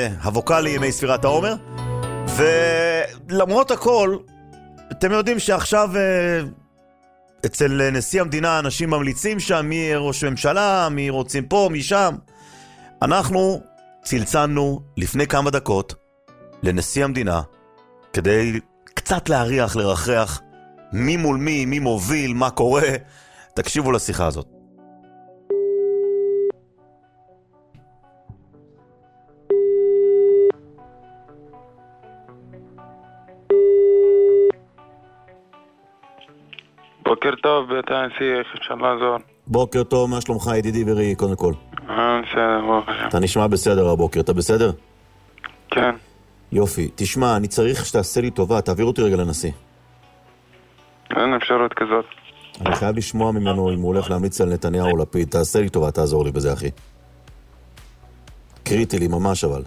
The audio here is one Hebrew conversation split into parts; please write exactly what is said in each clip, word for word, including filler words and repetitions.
הווקלי ימי ספירת העומר, ולמרות הכל, אתם יודעים שעכשיו אצל נשיא המדינה אנשים ממליצים שם מי ראש ממשלה, מי רוצים פה, מי שם. אנחנו צלצלנו לפני כמה דקות לנשיא המדינה, כדי קצת להריח, לרחרח, מי מול מי, מי מוביל, מה קורה. תקשיבו לשיחה הזאת. בוקר טוב, בית הנשיא, איך אפשר לעזור? בוקר טוב, מה שלומך ידידי וראי, קודם כל? אה, בסדר, ברוך השם. אתה נשמע בסדר הבוקר, אתה בסדר? כן. יופי, תשמע, אני צריך שתעשה לי טובה, תעביר אותי רגע לנשיא. אין אפשרות כזאת. אני חייב לשמוע ממנו אם הוא הולך להמליץ על נתניהו או לפיד, תעשה לי טובה, תעזור לי בזה אחי. קריטי לי ממש אבל.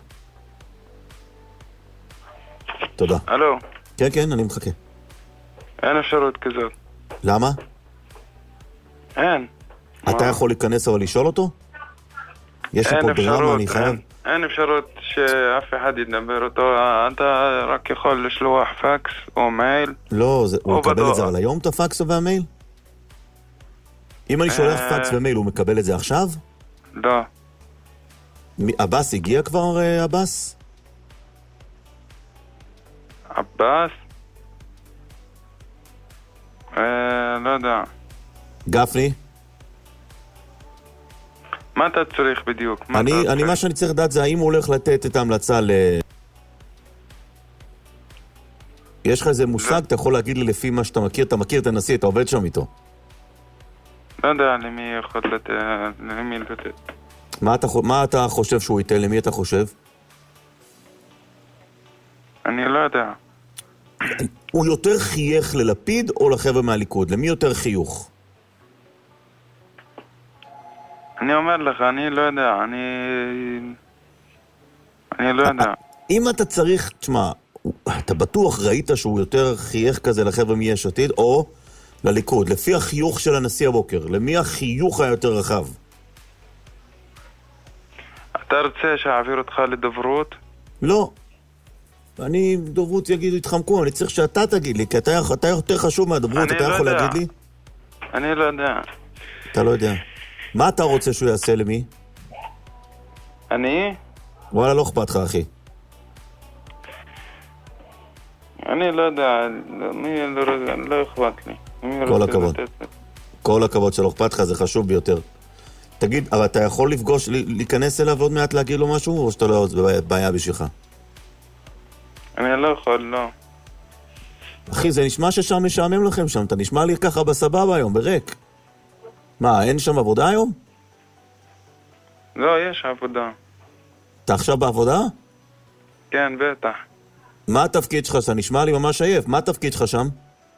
תודה. הלו? כן, כן, אני מחכה. אין אפשרות כזאת. למה? אין. אתה יכול להיכנס אבל לשאול אותו? יש פה דרמה, אני חייב... אין, אין אפשרות שאף אחד ידבר אותו. אתה רק יכול לשלוח פקס או מייל. לא, זה, הוא מקבל בדואר. את זה על היום, את הפקס והמייל? אם אני שולח פקס ומייל, הוא מקבל את זה עכשיו? לא. אבאס הגיע כבר, אבאס? אבאס? אה, לא יודע. גפני? מה אתה צריך בדיוק? מה אני, אתה אני צריך? מה שאני צריך לדעת זה האם הוא הולך לתת את ההמלצה ל... יש לך איזה מושג? אתה יכול להגיד לי לפי מה שאתה מכיר? אתה מכיר את הנשיא, אתה עובד שם איתו. לא יודע למי יכול לתת, למי לתת. מה אתה, מה אתה חושב שהוא ייתן? למי אתה חושב? אני לא יודע. הוא יותר חייך ללפיד או לחבר'ה מהליכוד? למי יותר חיוך? אני אומר לך, אני לא יודע, אני... אני לא יודע. אם אתה צריך, תשמע, אתה בטוח ראית שהוא יותר חייך כזה לחבר'ה מיש עתיד או לליכוד? לפי החיוך של הנשיא הבוקר, למי החיוך היותר רחב? אתה רוצה שאעביר אותך לדוברות? לא. אני, דוברות יגידו, התחמקו, אני צריך שאתה תגיד לי, כי אתה, אתה יותר חשוב מהדוברות, אתה לא יכול יודע. להגיד לי? אני לא יודע. אתה לא יודע. מה אתה רוצה שהוא יעשה למי? אני? וואלה, לא אכפת לך, אחי. אני לא יודע, מי לא, לא אכפת לי. כל הכבוד. כל הכבוד שלא אכפת לך, זה חשוב ביותר. תגיד, אבל אתה יכול לפגוש, להיכנס אליו עוד מעט להגיד לו משהו, או שאתה לא בעיה בשבילך? אני לא יכול, לא. אחי, זה נשמע ששם משעמם לכם שם, אתה נשמע לי ככה בסבבה היום, ברק. מה, אין שם עבודה היום? לא, יש עבודה. אתה עכשיו בעבודה? כן, בטח. מה התפקיד שלך? אתה נשמע לי ממש עייף. מה התפקיד שלך שם?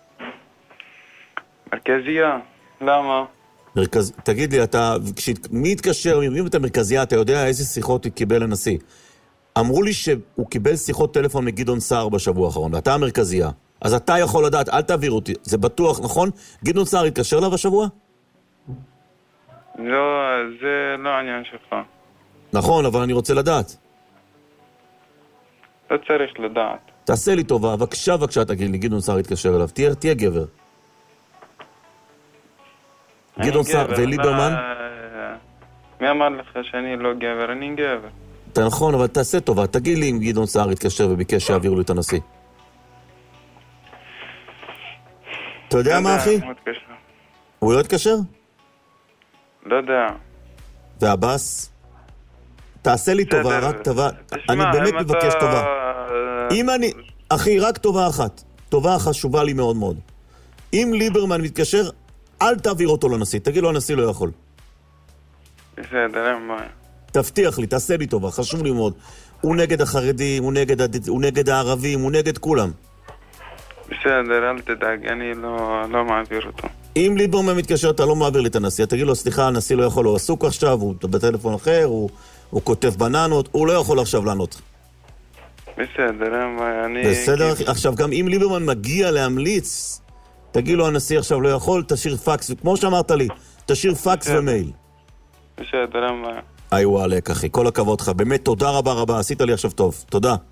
מרכזייה. למה? מרכז... תגיד לי, אתה... כש... מי התקשר? אם אתה מרכזייה, אתה יודע איזה שיחות הוא קיבל לנשיא. אמרו לי שהוא קיבל שיחות טלפון מגדעון סער בשבוע האחרון, ואתה המרכזייה. אז אתה יכול לדעת, אל תעביר אותי. זה בטוח, נכון? גדעון סער התקשר לה בשבוע? לא, זה לא העניין שלך. נכון, אבל אני רוצה לדעת. לא צריך לדעת. תעשה לי טובה, בבקשה, בבקשה, תגיד לי, גדעון סער התקשר אליו. תהיה, תהיה גבר. גדעון סער וליברמן? מי אמר לך שאני לא גבר? אני גבר. אתה נכון, אבל תעשה טובה. תגיד לי אם גדעון סער התקשר וביקש שיעבירו לי את הנשיא. אתה יודע מה, אחי? הוא לא התקשר? לא יודע. והבאס? תעשה לי טובה, רק טובה. אני באמת מבקש טובה. אם אני... אחי, רק טובה אחת. טובה חשובה לי מאוד מאוד. אם ליברמן מתקשר, אל תעביר אותו לנשיא. תגיד לו, הנשיא לא יכול. בסדר, אין בעיה. תבטיח לי, תעשה לי טובה, חשוב לי מאוד. הוא נגד החרדים, הוא נגד, הוא נגד הערבים, הוא נגד כולם. בסדר, אל תדאג, אני לא, לא מעביר אותו. אם ליברמן מתקשר, אתה לא מעביר לי את הנשיא. תגיד לו, סליחה, הנשיא לא יכול, הוא עסוק עכשיו, הוא בטלפון אחר, הוא, הוא כותב בננות, הוא לא יכול עכשיו לענות. בסדר, אין בעיה, אני... בסדר, עכשיו גם אם ליברמן מגיע להמליץ, תגיד לו, הנשיא עכשיו לא יכול, תשאיר פקס, כמו שאמרת לי, תשאיר פקס ומייל. בסדר, אין בעיה. איי וואלק, אחי. כל הכבוד לך. באמת, תודה רבה רבה. עשית לי עכשיו טוב. תודה.